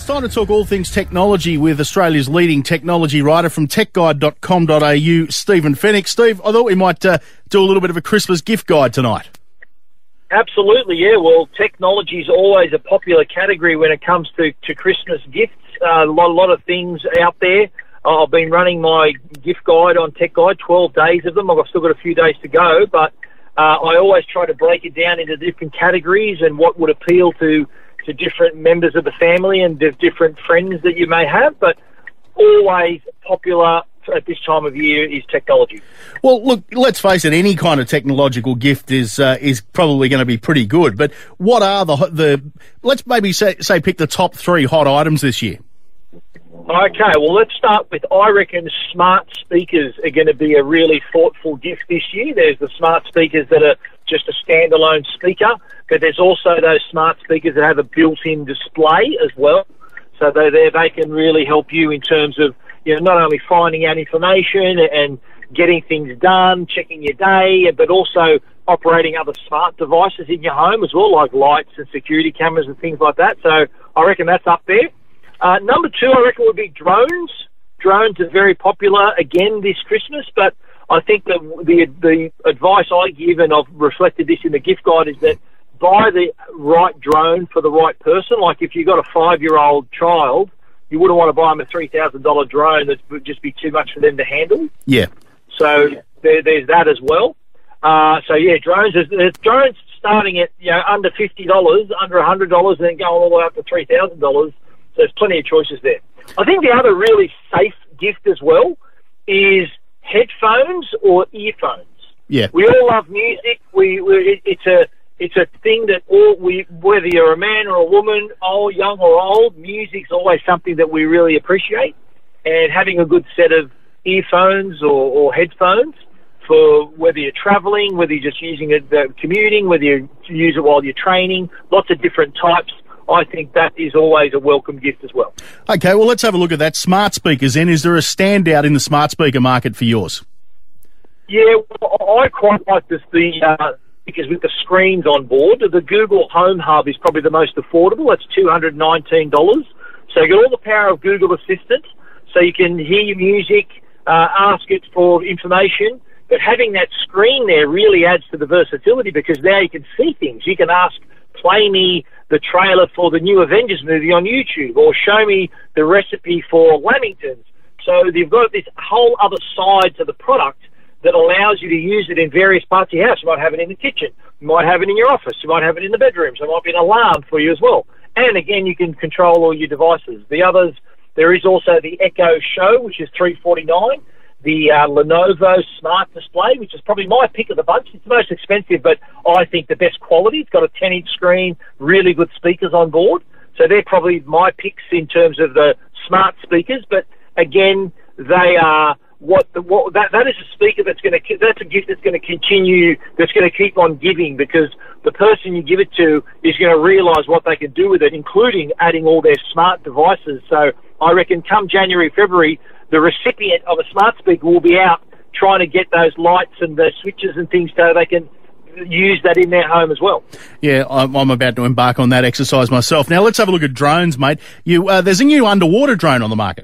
time to talk all things technology with Australia's leading technology writer from techguide.com.au, Stephen Fenech. Steve, I thought we might do a little bit of a Christmas gift guide tonight. Absolutely, yeah. Well, technology is always a popular category when it comes to Christmas gifts. A lot of things out there. I've been running my gift guide on Tech Guide, 12 days of them. I've still got a few days to go, but I always try to break it down into different categories and what would appeal to different members of the family and different friends that you may have, but always popular at this time of year is technology. Well, look, let's face it, any kind of technological gift is probably going to be pretty good, but what are the let's maybe say pick the top 3 hot items this year. Okay, well, let's start with, I reckon, smart speakers are going to be a really thoughtful gift this year. There's the smart speakers that are just a standalone speaker, but there's also those smart speakers that have a built-in display as well. So they can really help you in terms of, not only finding out information and getting things done, checking your day, but also operating other smart devices in your home as well, like lights and security cameras and things like that. So I reckon that's up there. Number 2, I reckon, would be drones. Drones are very popular again this Christmas, but I think that the advice I give, and I've reflected this in the gift guide, is that buy the right drone for the right person. Like if you've got a 5-year-old child, you wouldn't want to buy them a $3,000 drone that would just be too much for them to handle. Yeah. So there's that as well. Drones. There's drones starting at under $50, under $100, and then going all the way up to $3,000. There's plenty of choices there. I think the other really safe gift as well is headphones or earphones. Yeah. We all love music. It's a thing that whether you're a man or a woman, young or old, music's always something that we really appreciate. And having a good set of earphones or headphones for whether you're travelling, whether you're just using it commuting, whether you use it while you're training, lots of different types. I think that is always a welcome gift as well. Okay, well, let's have a look at that. Smart speakers then. Is there a standout in the smart speaker market for yours? Yeah, well, I quite like the speakers with the screens on board. The Google Home Hub is probably the most affordable. It's $219. So you get all the power of Google Assistant, so you can hear your music, ask it for information. But having that screen there really adds to the versatility because now you can see things. You can ask, play me the trailer for the new Avengers movie on YouTube, or show me the recipe for Lamingtons. So you've got this whole other side to the product that allows you to use it in various parts of your house. You might have it in the kitchen. You might have it in your office. You might have it in the bedrooms. There might be an alarm for you as well. And again, you can control all your devices. The others, there is also the Echo Show, which is $349. The Lenovo Smart Display, which is probably my pick of the bunch. It's the most expensive, but I think the best quality. It's got a 10-inch screen, really good speakers on board. So they're probably my picks in terms of the smart speakers. But again, they are that is a speaker that's a gift that's going to continue, that's going to keep on giving, because the person you give it to is going to realise what they can do with it, including adding all their smart devices. So I reckon come January, February, the recipient of a smart speaker will be out trying to get those lights and the switches and things so they can use that in their home as well. Yeah, I'm about to embark on that exercise myself. Now, let's have a look at drones, mate. There's a new underwater drone on the market.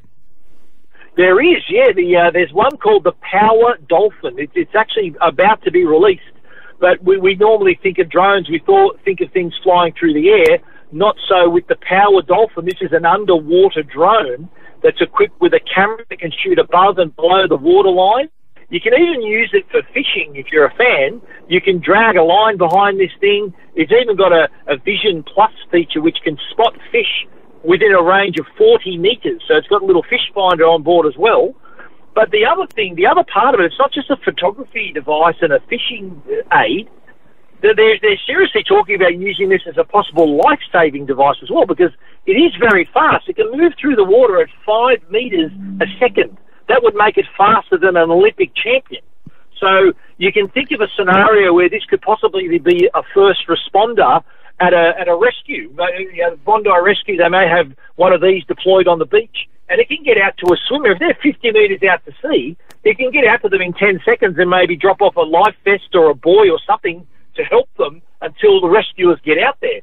There is, yeah. There's one called the Power Dolphin. It's actually about to be released, but we normally think of drones, think of things flying through the air. Not so with the Power Dolphin. This is an underwater drone that's equipped with a camera that can shoot above and below the waterline. You can even use it for fishing if you're a fan. You can drag a line behind this thing. It's even got a Vision Plus feature which can spot fish within a range of 40 metres. So it's got a little fish finder on board as well. But the other part of it, it's not just a photography device and a fishing aid. They're seriously talking about using this as a possible life-saving device as well, because it is very fast. It can move through the water at 5 metres a second. That would make it faster than an Olympic champion. So you can think of a scenario where this could possibly be a first responder at a rescue. Bondi Rescue, they may have one of these deployed on the beach, and it can get out to a swimmer. If they're 50 metres out to sea, it can get out to them in 10 seconds and maybe drop off a life vest or a buoy or something to help them until the rescuers get out there.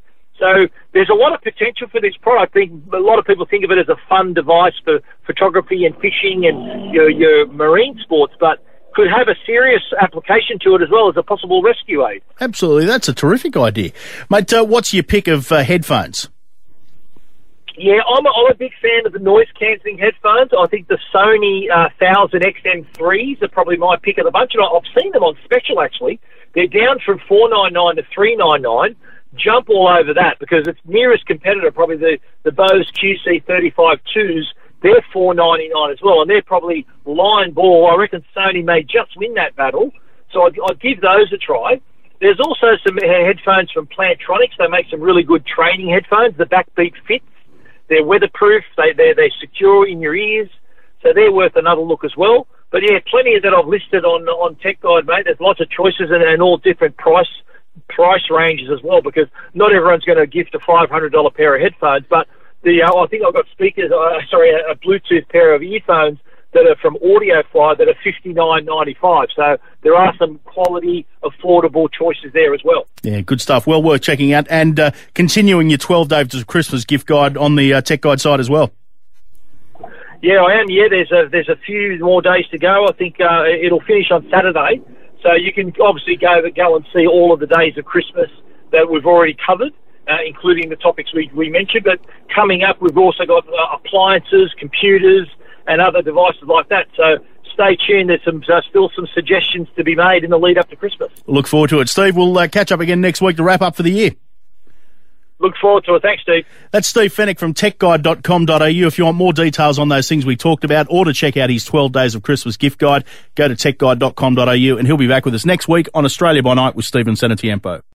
So there's a lot of potential for this product. I think a lot of people think of it as a fun device for photography and fishing and your marine sports, but could have a serious application to it as well as a possible rescue aid. Absolutely. That's a terrific idea. Mate, what's your pick of headphones? Yeah, I'm a big fan of the noise-cancelling headphones. I think the Sony 1000 XM3s are probably my pick of the bunch. And I've seen them on special, actually. They're down from $499 to $399. Jump all over that because its nearest competitor, probably the Bose QC35-2s, they're $499 as well. And they're probably line ball. I reckon Sony may just win that battle. So I'd give those a try. There's also some headphones from Plantronics. They make some really good training headphones. The Backbeat Fits. They're weatherproof. They're secure in your ears. So they're worth another look as well. But yeah, plenty of that I've listed on Tech Guide, mate. There's lots of choices and all different price ranges as well, because not everyone's going to gift a $500 pair of headphones. But I think I've got a Bluetooth pair of earphones that are from AudioFly that are $59.95. So there are some quality, affordable choices there as well. Yeah, good stuff. Well worth checking out. And continuing your 12 Days of Christmas gift guide on the Tech Guide site as well. Yeah, I am. Yeah, there's a few more days to go. I think it'll finish on Saturday. So you can obviously go and see all of the days of Christmas that we've already covered, including the topics we mentioned. But coming up, we've also got appliances, computers, and other devices like that. So stay tuned. There's still some suggestions to be made in the lead up to Christmas. Look forward to it. Steve, we'll catch up again next week to wrap up for the year. Look forward to it. Thanks, Steve. That's Steve Fenech from techguide.com.au. If you want more details on those things we talked about or to check out his 12 Days of Christmas gift guide, go to techguide.com.au and he'll be back with us next week on Australia by Night with Stephen Senatiempo.